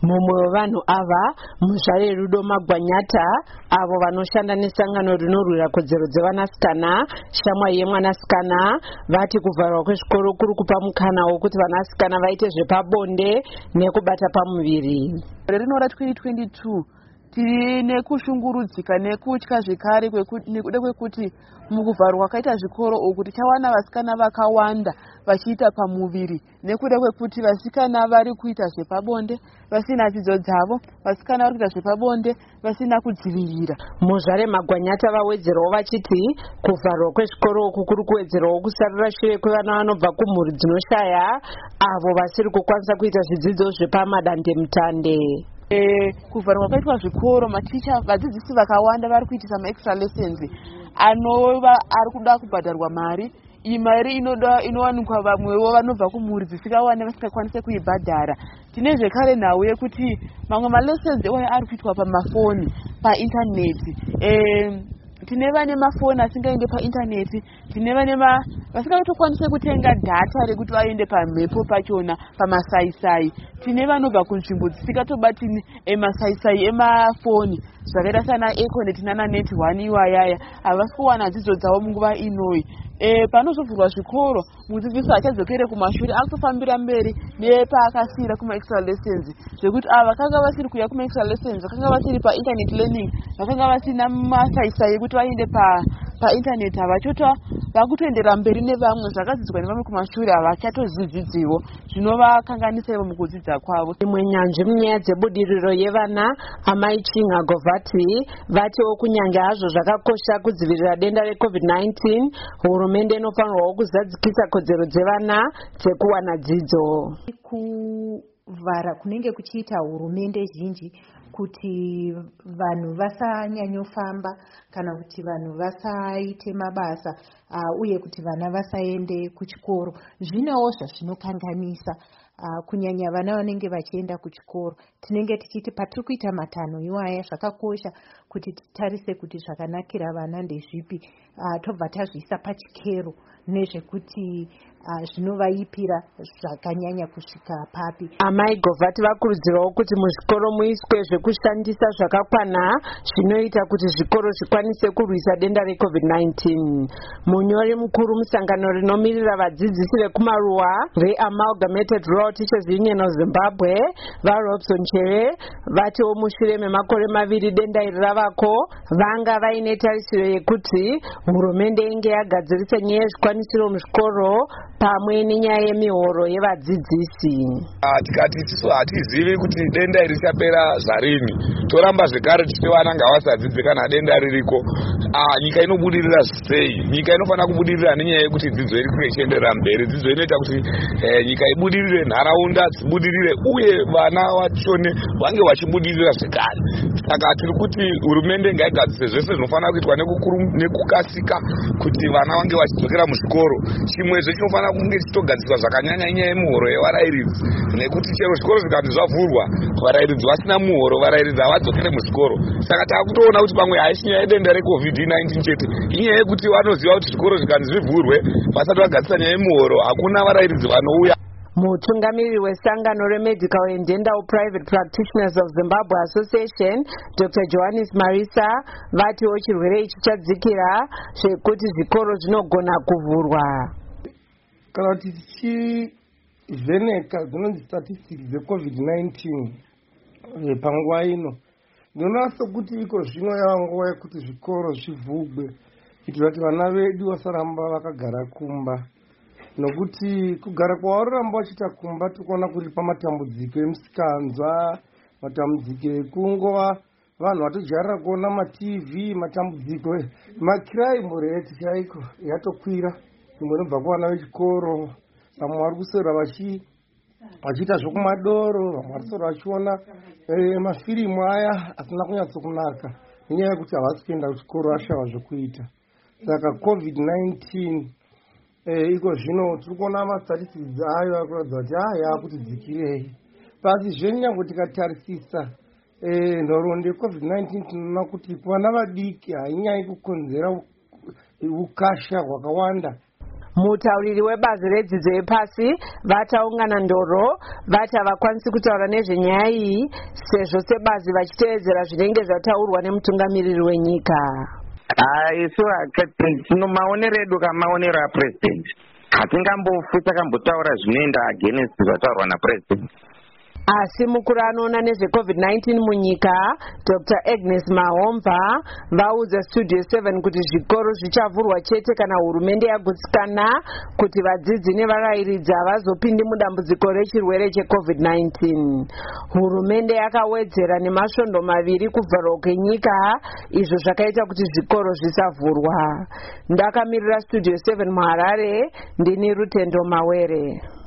Mumwe wevanhu ava muzvare Rudo Magwanyata avo vanoshanda nesangano rinorwira kodzero dzevanasikana shamwari yemwanasikana vati kuvharwa kwezvikoro kuri kupa mukana wokuti vanasikana vaite zvepabonde nekubata pamuviri. Rino ra 2022 tine kushungurudzika nekutya zvekare nekuda kwekuti mukuvharwa kwaita zvikoro uku tichawana vasikana vakawanda vachiita pamuviri nekuda kwekuti vasikana vari kuita zvepabonde vasina dzidzo dzavo, vasikana vari kuita zvepabonde vasina kudzivirira. Muzvare Magwanyata vawedzerawo vachiti kuvharwa kwezvikoro uku kuri kuwedzerawo kusarira shure kwevana vanobva kumhuri dzinoshaya avo vasiri kukwanisa kuita zvidzidzo zvepamadandemutande. Kuvharwa kwaitwa zvikoro, maticha vadzidzisi vakawanda vari kuitisa maextra lessons anova ari kuda kubhadharwa mari. Iyi mari inowanikwa vamwewo vanobva kumhuri dzisikawani vasingakwanise kuibhadhara. Tine zvekare nhau yekuti mamwe malessons iwaya ari kuitwa pamafoni, paintaneti. Tine vane mafoni asingaende paintaneti, tine vane vasingatokwanise kutenga data rekuti vaende pamhepo pachona pamasaisai. Tine vanobva kunzvimbo dzisikatobatini emasaisai emafoni zvakaita sana Econet nana Net1 iwayaya havasi kuwana dzidzo dzavo munguva inoi. Panozovhurwa zvikoro mudzidzisi achadzokere kumashure akutofambira mberi nepaakasira kuma extra lessons zvekuti ava vakanga vasiri kuya kuma extra lessons vakanga vasiri painternet learning vakanga vasina masaisai ekuti vaende painternet havachota vakutoendera mberi nevamwe zvakadzidzwa nevamwe kumashure havachatodzidziwo zvinovakanganisa ivo mukudzidza kwavo. Imwe nyanzvi munyaya dzebudiriro yevana Amai Chinga Govati vatiwo kunyange hazvo zvakakosha kudzivirira denda reCovid-19 hurumende inofanirwawo kuzadzikisa kodzero dzevana dzekuwana dzidzo. Kuvhara kunenge kuchiita hurumende zhinji kuti vanhu vasanyanyofamba kana kuti vanhu vasaite mabasa uye kuti vana vasaende kuchikoro zvinewo zvazvinokanganisa. Kunyanya vana vanenge vachienda kuchikoro tinenge tichiti patiri kuita matanho iwaya zvakakosha kuti titarise kuti zvakanakira vana ndezvipi tobva tazviisa pachikero nezvekuti zvinovaipira zvakanyanya kusvika papi. Amai Govati vakurudzirawo kuti muzvikoro muiswe zvekushandisa zvakakwana zvinoita kuti zvikoro zvikwanise kurwisa denda reCovid-19. Munyori mukuru musangano rinomirira vadzidzisi vekumaruwa reAmalgamated Rural Teachers Union of Zimbabwe vaRobson Chere vatiwo mushure memakore maviri denda iri ravako vanga vaine tarisiro yekuti hurumende inge yagadzirisa nyaya yezvikwanisiro muzvikoro pamwe nenyaya yemihoro yevadzidzisi. Tikati tisu hatizivi kuti denda iri richapera zvarini, toramba zvekare tichivana ngavasadzidze kana denda ririko. Nyika inobudirira sei? Nyika inofanira kubudirira nenyaya yekuti dzidzo iri kunge ichienderera mberi. Dzidzo inoita kuti nyika ibudirire, nharaunda dzibudirire uye vana vachone vange vachibudirira zvekare. Saka tiri kuti hurumende ngaigadzise zvese zvinofanira kuitwa nekukasika kuti vana vange vachidzokera muzvikoro. Chimwezve chinofanira kunge chichitogadziswa zvakanyanya inyaya yemuhoro yevarairidzi, nekuti chero zvikoro zvikati zvavhurwa varairidzi vasina muhoro varairidzi havadzokere muzvikoro. Saka takutoona kuti pamwe haisi nyaya yedenda reCovid-19 chete, inyaya yekuti vanoziva kuti zvikoro zvikati zvivhurwe vasati vagadzisa nyaya yemuhoro hakuna varairidzi vanouya. Mutungamiriri wesangano reMedical and Dental Private Practitioners of Zimbabwe Association Dr. Johannes Marisa vatiwo chirwere ichi chadzikira zvekuti zvikoro zvinogona kuvhurwa. Kana kuti tichivheneka dzinonzi statistics dzeCovid-19 panguva ino ndinoona sokuti iko zvino yava nguva yekuti zvikoro zvivhurwe kuitira kuti vana vedu vasaramba vakagara kumba, nokuti kugara kwavaroramba vachiita kumba tikuona kuripa matambudziko emusikanzwa, matambudziko ekungova vanhu vatojarira kuona matv, matambudziko macrime rate chaiko yatokwira. Imwe inobva kuvana vechikoro, vamwe vari kuswera vachiita zvokumadoro, vamwe vari kuswera vachiona mafirimu aya asina kunyatsokunaka nenyaya yekuti havasi kuenda kuchikoro vashava zvokuita. Saka COVID-19 iko zvino tiri kuona mastatistics ayo akuratidza kuti yaakuti dzikirei. Pasi zvenyange tikatarisisa nhoroondo yeCovid-19 tinoona kuti kuvana vadiki hainyai kukonzera ukasha hwakawanda. Mutauriri webazi redzidzo yepasi vataungana ndoro vati havakwanisi kutaura nezvenyaya iyi sezvo sebazi vachiteedzera zvinenge zvataurwa nemutungamiriri wenyika. Isu maonero edu kamaonero apurezidendi hatingambofi takambotaura zvinoenda against zvataurwa napurezidendi. Asi mukuru anoona nezveCovid-19 munyika Dr. Agnes Mahomva vaudza Studio 7 kuti zvikoro zvichavhurwa chete kana hurumende yagutsikana kuti vadzidzi nevarairidzi havazopindi mudambudziko rechirwere cheCovid-19. Hurumende yakawedzera nemasvondo 2 kuvharwa kwenyika, izvo zvakaita kuti zvikoro zvisavhurwa. Ndakamirira Studio 7 muHarare, ndini Rutendo Mawere.